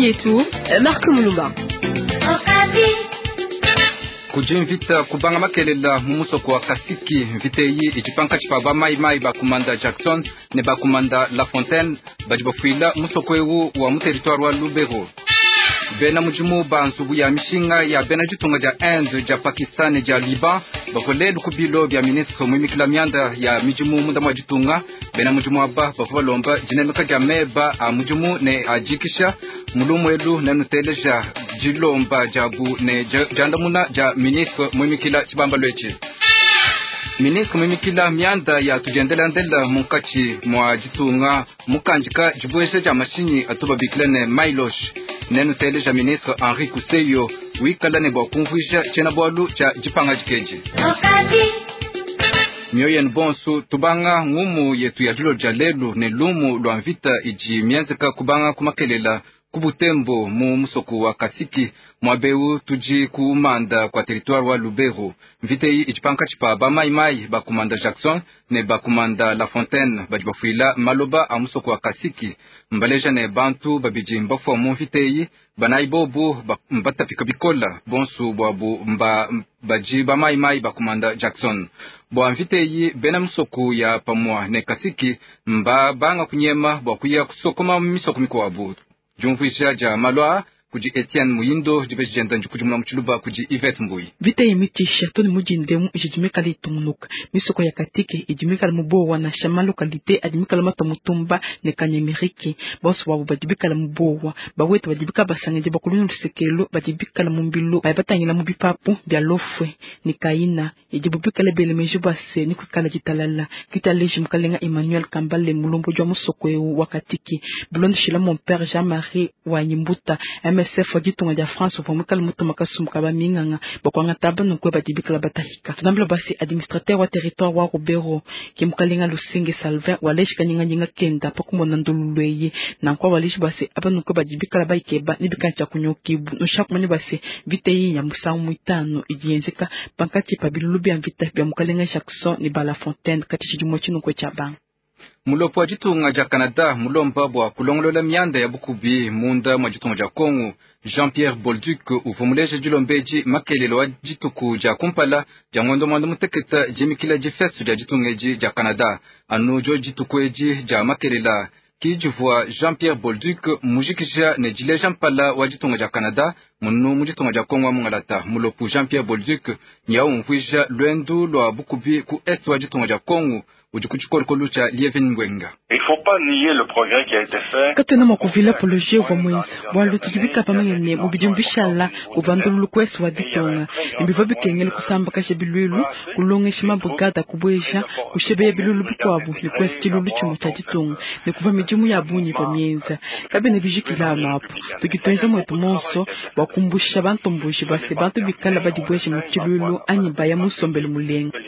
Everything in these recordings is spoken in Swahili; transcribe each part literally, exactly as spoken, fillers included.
yetu Marc Mulumba. Kujimvita kubanga makelela mumusoko wa Kasiki mviteyi ichipanka chipaba mai mai bakumanda Jackson ne bakumanda La Fontaine bajibofuila musoko ewu wa mu territoire wa Lubero. Bena mujimu bansubu ya mishinga ya bena jitunga ja Inde, ja Pakistan, ja Liban bakoledu kubilo bya ministre mwimikila mianda ya mijimu munda mwa jitunga. Bena mujimu aba bafualomba jinemeka ja meba a mujimu ne ajikisha mulumu elu na nuteleja jilomba jabu ne jandamuna ja ministre mwimikila chibamba lwechi. Ministre mwimikila mianda ya tujendela ndela munkachi mwa jitunga mukanjika jibweshe ja mashini atuba biklene Mailosh. Nenu teleja ministre Henri Kuseyo wikala ne bakumvuisha chena bwalu cha jipanga jikeji. Mioyen bonsu tubanga ngumu yetu ya julo jalelu ne lumu luanvita iji mianzika kubanga kumakelela kubutembo mu musoko wa Kasiki mwabeu tuji kumanda kwa territoire wa Lubero. Mvitei ichipanka chipa ba mai mai bakumanda Jackson ne bakumanda La Fontaine bajibafuila maloba a musoko wa Kasiki mbaleja ne bantu babiji mbafo mu mvitei banaibobu mbata pikabikola bonsu bwabu mba baji ba mai mai bakumanda Jackson. Bwa mvitei bena musoko ya pamwa ne Kasiki mba banga kunyema bwa kuya kusokoma misoko miko wabu. Jumvuisha ja malwa kuji Etienne Muyindo jibeji jenda njukujumula mchuluba kuji Yvette Mbui. Vita yemitisha toni mujindemu ijimeka litumunuka. Misoko ya Katike ijimeka mubowa na shama lokalite ajimeka lamata mutumba ne kanyemerike. Bonsu wabu bajibika la mubowa. Bawete bajibika basangeje bakulunu lusekelo bajibika la mumbilu. Bayibatangila mubipapu bya lofwe ni kaina. Ijibubika la bele mejubase ni kukala jitalala. Kita leji mkalenga Emmanuel Kambale mulombo jwa musoko wa Katike. Blonde shila mon père Jean-Marie Wanyimbuta. M S F wajitunga ja France vomukala mutu makasumuka ba minganga bakwanga taba nokwe bajibikala batahika. Tunambla basi administrateur wa territoire wa Rubero kimkalenga Lusinge Salvin waleshi kanyinga nyinga kenda pakumona ndululweye na kwa waleshi basi aba nokwe bajibikala baikeba nibikancha kunyokibu noshakumani basi vite yi ya musangu muitano ijiyenzeka pankati pabilulu bya vita bya mukalenga Jackson ni Bala Fontaine kati chijimo chino kwe chabang. Mulopo wa jitunga ja Canada mulomba bwa kulongolola mianda ya bukubi munda mwa jitunga ja Kongo. Jean-Pierre Bolduc uvumuleje jilombeji makelelo wa jituku ja kumpala ja ngondo mwanda muteketa jimikila jifesu ja jitungeji ja Canada. Anu jo jitukweji ja makelela kijuvwa Jean-Pierre Bolduc mujikisha ne jile jampala wa jitunga ja Canada munu mujitunga ja Kongo mungalata. Mulopo Jean-Pierre Bolduc nyao mvuisha luendu lwa bukubi ku est wa jitunga ja Kongo. Il faut pas nier le progrès qui a été fait. Katena makuvila apologie wa mwenza. Walu tujibika pamangene mubijumbishala kubandulu kwesi wa ditonga. Mbivabi kengele kusamba kashe bilulu kulonge shima bugada kubwesha kushebe bilulu bikwabu ni kwesi chilulu chumo cha ditonga. Ni kuva mijumu ya bunyi pa mienza. Kabe ne bijikila mapu. Tukitonza mwetu monso wakumbusha bantu mbushi basi bantu bikala badibweshe mchilulu anyi baya musombele mulenga.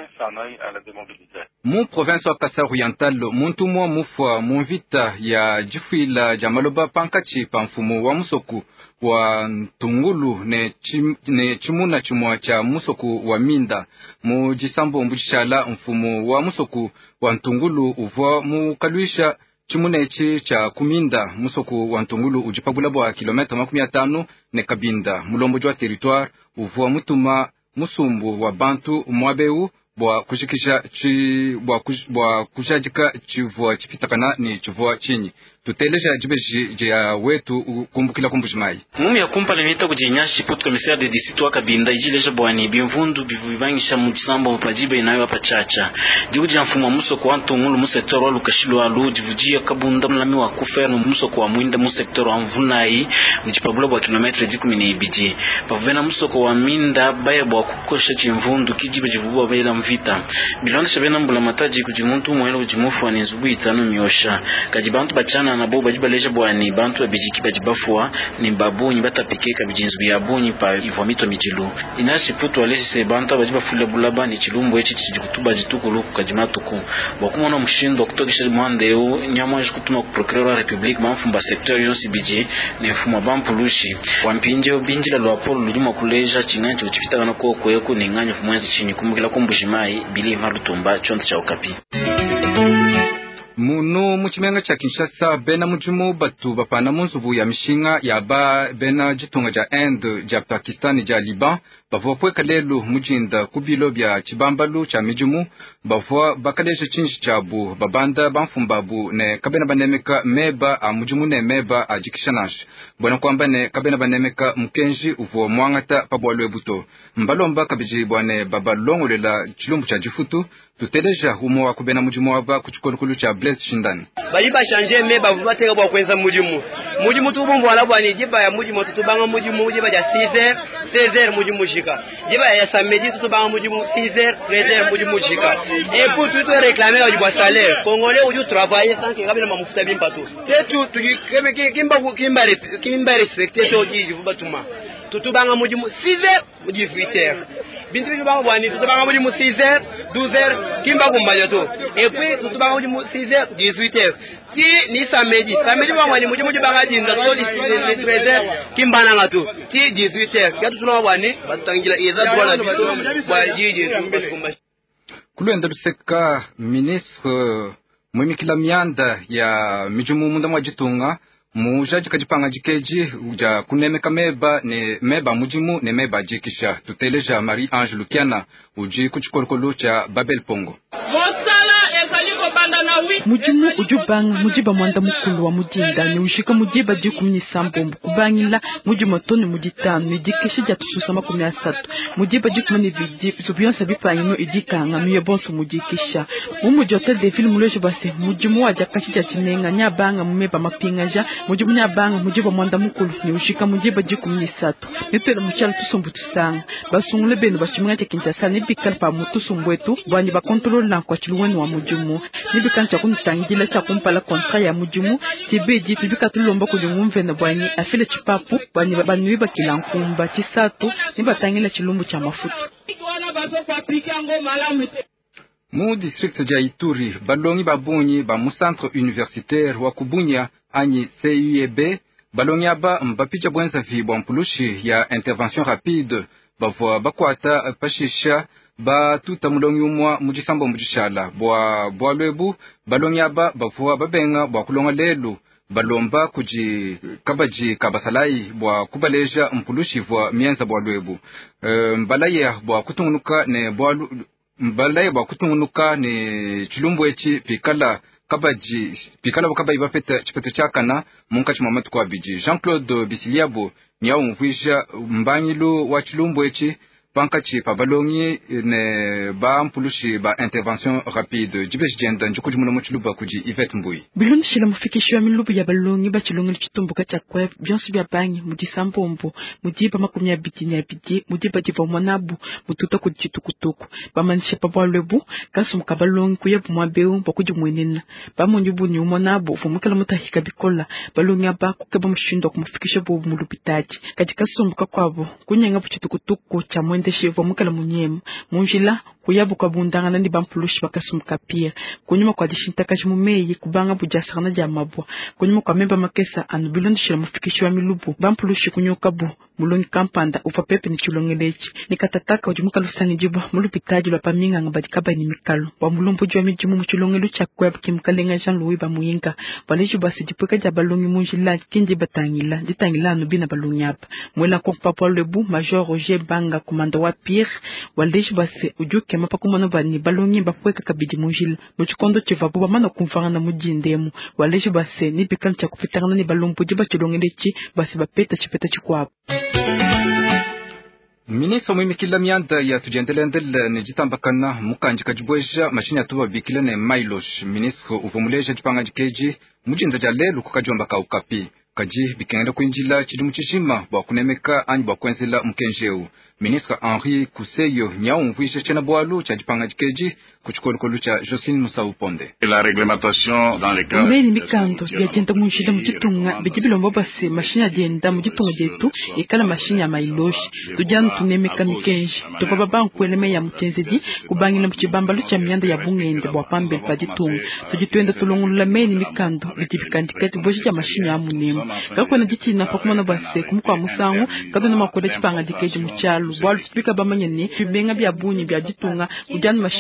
Mu province wa Kasai Oriental muntu mwa mufwa munvita ya jifuila jamaloba pankachi pa mfumu wa musoku wa Ntungulu ne, chim, ne chimuna chimwa cha musoku wa Minda mu jisambo mbujishala mfumu wa musoku wa Ntungulu uvwa mu kaluisha chimunechi cha kuminda musoku wa Ntungulu ujipagula bwa kilometa makumi atano ne Kabinda mulombo jwa territoire uvwa mutuma musumbu wa bantu mwabeu bwa kushikisha chi bwa kush, bwa kushajika chivwa chipitakana ni chivwa chinyi tuteleja jibeji ya wetu kumbukila kumbujimai mumi ya kumpa limita kujinyashi putu komisari de district wa Kabinda ijileja bwani bimvundu bivivangisha mujisambo mpajiba inayo hapa chacha jivuji ya mfumu wa musoko wa Ntungulu musektor wa Lukashilu wa Lu jivuji ya Kabunda mlami wa Kufernu musoko wa Mwinda musektor wa Mvunai mjipabula bwa kilometre jikumi ni ibiji pavena musoko wa Minda baya bwa kukosha chimvundu kijiba jivubu wa baila mvita bilonda shabena mbula mataji kujimuntu mwelo kujimufu wa nizubu itanu miosha kajibantu bachana na boba jibaleja bwani bantu abijiki bajibafua ni babunyi batapikeka bijinzu ya bunyi pa ivomito mijilu inashi putu alesi se bantu abajibafula bulaba ni chilumbu echi chijikutuba jitukulu kukajimatuku wakumona mshindo kutokisha mwandeu nyamwaji kutuma kuprokirora wa republik mamfumba sektor yonsi biji ni mfuma bampulushi wampinje ubinjila luapolo lujuma kuleja chinganchi uchipita gana kuwa kuweku ni nganya fumwezi chini kumukila kumbujimai bili marutumba chonta cha Okapi. Muno muchimenga cha Kinshasa bena mujimu batu bapana munzubu ya mishinga ya ba bena jitunga ja Inde ja Pakistan ja Liban bavua pweka lelu mujinda kubilo bya chibambalu cha mijimu bavua bakaleje chinji chabu babanda banfumbabu ne kabena banemeka meba a mujimu ne meba a jikishanash bwana kwamba ne kabena banemeka mkenji uvuo mwangata pabwalwe buto mbalomba kabiji bwane babalongo lela chilumbu cha jifutu tuteleja humo wa kubena mujimu waba kuchukolukulu cha Blaise Shindani bali ba changer meba bateka bwa kwenza mujimu mujimu tubumbu wala bwani jiba ya mujimu tutubanga mujimu jiba ja six heures seize heures mujimu shika jiba ya samedi tutubanga mujimu six heures treize heures mujimu shika et pour tout réclamer au bois salaire congolais ou travailler sans que kabila mafuta bimpa tu tetu tukeme kimba kimba kimba respecter to ji batuma tutubanga mujimu six heures mujimu huit heures bintu bitubanga bwani tutubanga mujimu six heures douze heures kimba kumbayo to et puis tutubanga mujimu six heures dix-huit heures ti ni samedi samedi bwa mwani mujimu jibanga dinda to li treize heures kimbana ngato ti dix-huit heures yatu tunawa bwani batangila eza bwana bito bwa jiji tumbe kumbayo Kulwenda luseka ministre mwimikila mianda ya mijumu munda mwa jitunga mujaji kajipanga jikeji uja kunemeka meba ne meba mujimu ne meba jikisha tuteleja Marie Ange Lukiana uji kuchikolokolo cha Babel Pongo mujimu ujubanga mujiba mwanda mukulu wa mujinda ni ushika mujiba jikumi sambombo kubangila mujimu toni mujitano nijikisha jatususa makumi asatu mujiba jikumi nividi subionsa bipanyino idikanga miye bonso mujikisha umuji hotel de film mulejo base mujimu waja kashija chimenga nyabanga mumeba mapingaja mujimu nyabanga mujiba mwanda mukulu ni ushika mujiba jikumi satu nitwele mchala tusumbu tusanga basungule benu bashimunga chekinchasa nibikal pa mutusumbwetu bwani bakontrol na kwa chiluweni wa mujimu nibikal chakumtangila chakumpala kontra ya mujimu tibeji tibika tulomba kujungumve na bwani afile chipapu bwani babanu bakila nkumba chisatu nibatangila chilumbu cha mafuta mu district ja Ituri balongi babunyi ba mu centre universitaire wa kubunya anyi C U E B balongi aba mbapicha bwenza vi bwa mpulushi ya intervention rapide bavwa bakwata pashisha ba tuta mulongi umwa mujisambo mujishala bwa bwa lwebu balongi aba bavwa babenga bwa kulonga lelu balomba kuji kabaji kabasalai bwa kubaleja mpulushi vwa mienza bwa lwebu e, mbalaye bwa kutungunuka ne bwa mbalaye bwa kutungunuka ne chilumbu echi pikala kabaji pikala bakabayi bapeta chipeto chakana munka chimamatu kwa biji Jean-Claude Bisiliabo nyao mvuisha mbanyilu wa chilumbu echi pankachi pa balongi ne ba mpulushi ba intervention rapide jibesh jenda njukuji muno muchiluba kuji Yvette Mbui biloni shila mufikisho ya milubu ya balongi ba chilongi chitumbuka cha kwa bionsu bya bangi mujisambombo mujiba makumi ya biti nya biti mujiba jiva mwanabu mututa kujitukutuku bamanisha pa bwalwebu kasu mukabalongi kuyebu mwabeu bakuji mwenena bamunjubu ni umwanabu fumukala mutahika bikola balongi aba kukeba mshindo kumufikisho bu mulupitaji katika sumbuka kwabo kunyenga buchitukutuku cha ndeshevo mukala munyemu munjila kuyabu kwa bundanga ndi bampulushi bakasumuka pia kunyuma kwa dishinta mumei kubanga bujasana ja mabwa kunyuma kwa memba makesa anu bilondishira mufikisho wa milubu bampulushi kunyoka bu mulongi kampanda ufa pepe ni chulongelechi nikatataka ujumuka lusangi jiba mulupitaji lwa paminga ngabadikaba ni mikalo wa mulumbu jwa mijimu mchulongelu cha kweb kimkalenga Jean Louis ba muyinga baleju basi jipweka ja balongi munjila kinji batangila ditangila anu bina balongi hapa mwela kwa papa lebu Major Roger Banga kumanda wa Pierre waleju basi ujuke mapa kumano bani balongi bapweka kabidi munjila muchikondo chivabu bamana kumfanga mujindemu waleju basi ni bikal cha kupitana ni balumbu jiba chulongelechi basi bapeta chipeta chikwapo Ministre mwimikila mianda ya tujendelendele ne jitambakana mukanji kajibweja mashini atuba bikile ne mailosh ministre uvumuleja jipanga jikeji mujinda jalelu kukajomba ka ukapi kaji bikenda kuinjila chidi muchishima bwa kunemeka anyi bwa kwenzela mkenjeu ministre Henri Kuseyo nyao mvuisha chena bwalu cha jipanga jikeji kuchukolukolu cha Jocelyne Musau Ponde. La réglementation dans les cas mbeni mikando ya jenda munjila mujitunga bijibilo mbobase mashini agenda mujitunga jetu ikala mashini ya mailoshi tujanu tunemeka mikenji tupaba banku eleme ya mutenzedi kubangila mchibamba lucha mianda ya bungende bwa pambe pajitunga tujituenda tulongulula meni mikando bijibikandikati boshi ya mashini ya munemu kakwena jitina pakumana base kumukwa musangu kadona makoda chipanga dikeji muchalu bwalu spika bamanyene bibenga bya bunyi bya jitunga ujanu mashini ya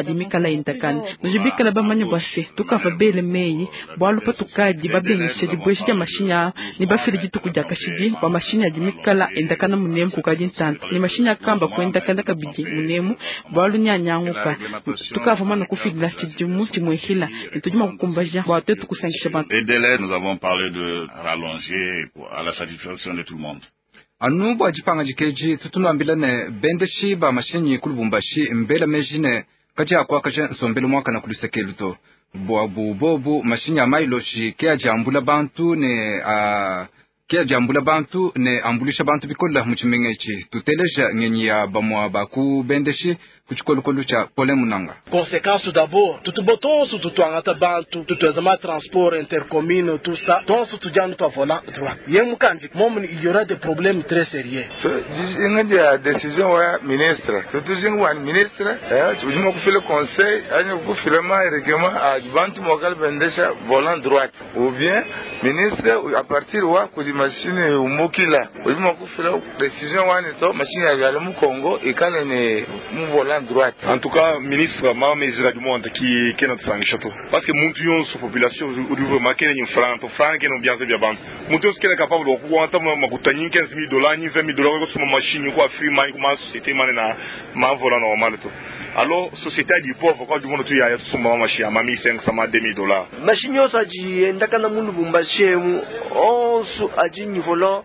adimikala indakana nujibikala bamanya bwase tukafa bele meyi bwalu patukaji babenyesha dibweshi ja mashinya ni bafiri jituku ja kashigi ba mashinya adimikala indakana munemu kukaji ntanta ni mashinya kamba kwenda kala kabiji munemu bwalu nyanyanguka tukafa mana kufidla chidimu chimwehila nitujuma kukumbaja bwate tukusangisha bantu. Et dès là nous avons parlé de rallonger à la satisfaction de tout le monde. Anu bwa jipanga jikeji tutunambilane bendeshi ba mashinyi kulubumbashi mbela mejine kaja kwa kaja sombelo mwaka na kulusekeluto bwa bubobu mashinya mailoshi kia jambula bantu ne a kia jambula bantu ne ambulisha bantu bikola muchimengechi tuteleja nyenyi ya bamwa baku bendeshi kuchikolukolu cha pole munanga. Conséquence d'abord, tout boton sous tout angata bantu, tout azama transport intercommune, tout ça. Donc sous tout janu to volant droit. Yem kanji, mom il y aura des problèmes très sérieux. Il y a des décisions wa ministre. Tout tout wa ministre, eh, tu dis mo ko le conseil, ani ko filema règlement à bantu mokal bendesha volant droite. Ou bien ministre à partir wa ko di machine umokila. Ou mo ko file décision wa ni to machine ya le mu Congo et quand ne mu volant droite. En tout cas, ministre, ma mesure du monde qui qui est notre sang château. Parce que mon tuyau sur population au niveau marqué une franc, to franc qui nous bien bien ban. Mon tuyau qui est capable de quoi entendre ma coûter quinze mille dollars, ni vingt mille dollars sur ma machine quoi free mind comment société manena ma volant normal tout. Alors société du pauvre quoi du monde tu y a sur ma machine ma mille cinq cents ma deux mille dollars. Machine yo sa ji ndakana mundu bumbashe mu on su ajini volant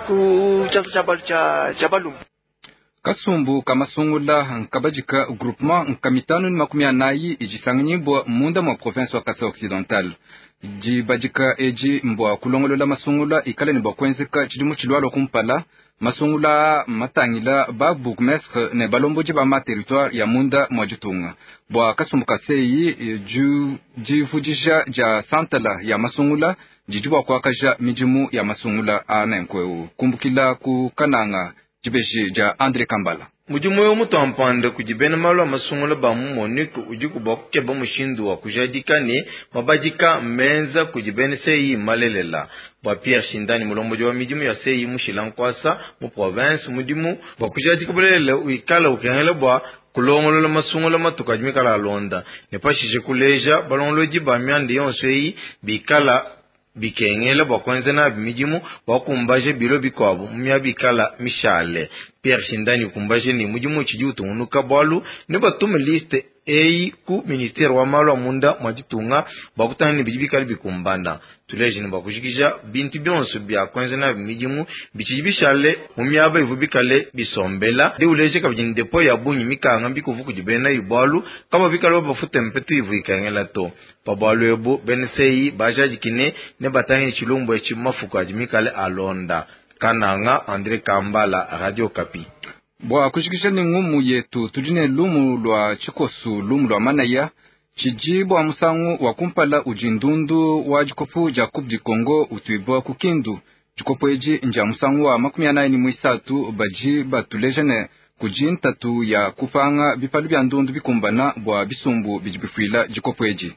ku chata chabal cha chabalum. Kasumbu kamasungula nkabajika groupement nkamitano ni makumi anayi ijisanganyi mbwa munda mwa province wa Kasa Occidental. Jibajika eji mbwa kulongolola masungula ikale ni mbwa kwenzeka chidimu chilwalo kumpala masungula matangila ba bourgmestre ne balomboji ba ma territoire ya munda mwa jutunga. Mbwa kasumbu kaseyi ju jifujisha ja santala ya masungula jijibwa kwa kaja mijimu ya masungula anenkweu. Kumbukila kukananga jibeji ja Andre Kambala. Mujumu yo mutu ampande kujibena malo amasungula ba mumoniku ujuku bakuke ba mushindu wa kujadikane mabajika menza kujibene seyi malelela. Ba Pierre Shindani mulomboji wa mijumu ya seyi mushilankwasa mu province mujumu ba kujadika bulele uikala ukengele ba kulongolola masungula matuka jimikala alonda. Nepashije kuleja balongoloji ba miande yonseyi bikala bikengele bakwenze na bimijimu bakumbaje bilo bikwabu mumya bikala mishale. Pierre Shindani kumbaje ni mujimu chijutu unuka balu ne batume liste eyi ku ministère wa malo munda mwajitunga bakutani bijibikali bikumbanda tuleje ni bakujikija binti byonso bya kwenze na bimijimu bichibishale mumya ba ivubikale bisombela de uleje kabjin depo ya bunyi mikanga bikuvuku jibena ibalu kama bikalo bafute mpetu ivuikangela to babalu ebo benseyi bajajikine ne batani chilumbo echimafuka jimikale alonda. Kananga Andre Kambala, Radio Kapi. Bwa kushikisha ni ngumu yetu tujine lumu lwa chikosu lumu lwa manaya chijibu wa musangu wa kumpala ujindundu wa jikopu Jacob di Congo utuibwa kukindu jikopu eji nja musangu wa makumi anayi ni muisatu baji batulejene kujintatu ya kupanga bipalu bya ndundu bikumbana bwa bisumbu bijibifuila jikopu eji.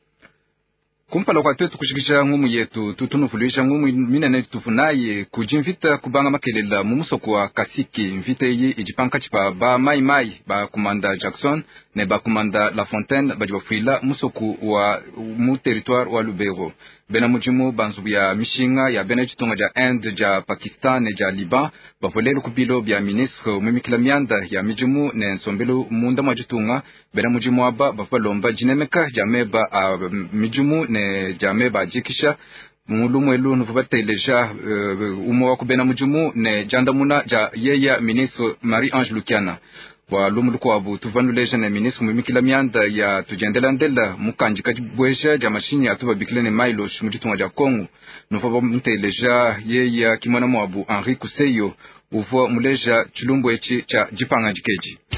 Kumpala kwa tetu kushikisha ngumu yetu tutunufulisha ngumu minene tufunaye kujimvita kubanga makelela mumusoko wa Kasiki mvita iyi ijipanka chipa ba mai mai ba kumanda Jackson ne ba kumanda La Fontaine ba jibafuila musoku wa mu territoire wa Lubero. Bena mujimu banzubu ya mishinga ya bena chitonga ja Inde ja Pakistan ne ja Liban ba volelu kubilo bya ministre mumikila mianda ya mijimu ne nsombelo munda mwajitunga bena mujimu aba ba falomba jinemeka jameba uh, mijimu ne jameba jikisha mulumu elu nufubateleja uh, umo wa kubena mujimu ne jandamuna ja yeya ministre Marie-Ange Lukiana wa lumuluko wabu tuvanuleja ne ministre mumikila mianda ya tujendela ndela mukanji kajibweja ja mashini atuba bikilene mailo shumujitunga ja Kongo nufaba mteleja yeya kimwana mwabu Henri Kuseyo uvo muleja chilumbu echi cha jipanga jikeji.